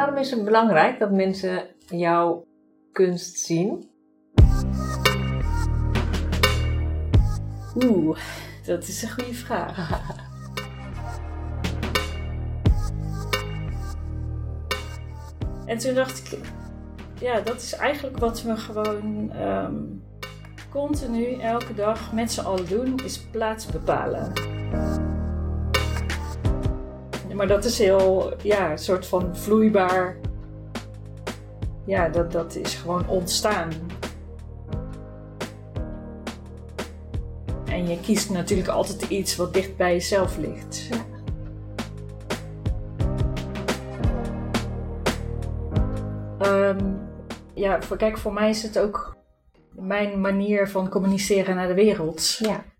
Waarom is het belangrijk dat mensen jouw kunst zien? Dat is een goede vraag. En toen dacht ik, ja, dat is eigenlijk wat we gewoon continu elke dag met z'n allen doen, is plaats bepalen. Maar dat is heel, een soort van vloeibaar. Ja, dat is gewoon ontstaan. En je kiest natuurlijk altijd iets wat dicht bij jezelf ligt. Kijk, voor mij is het ook mijn manier van communiceren naar de wereld. Ja.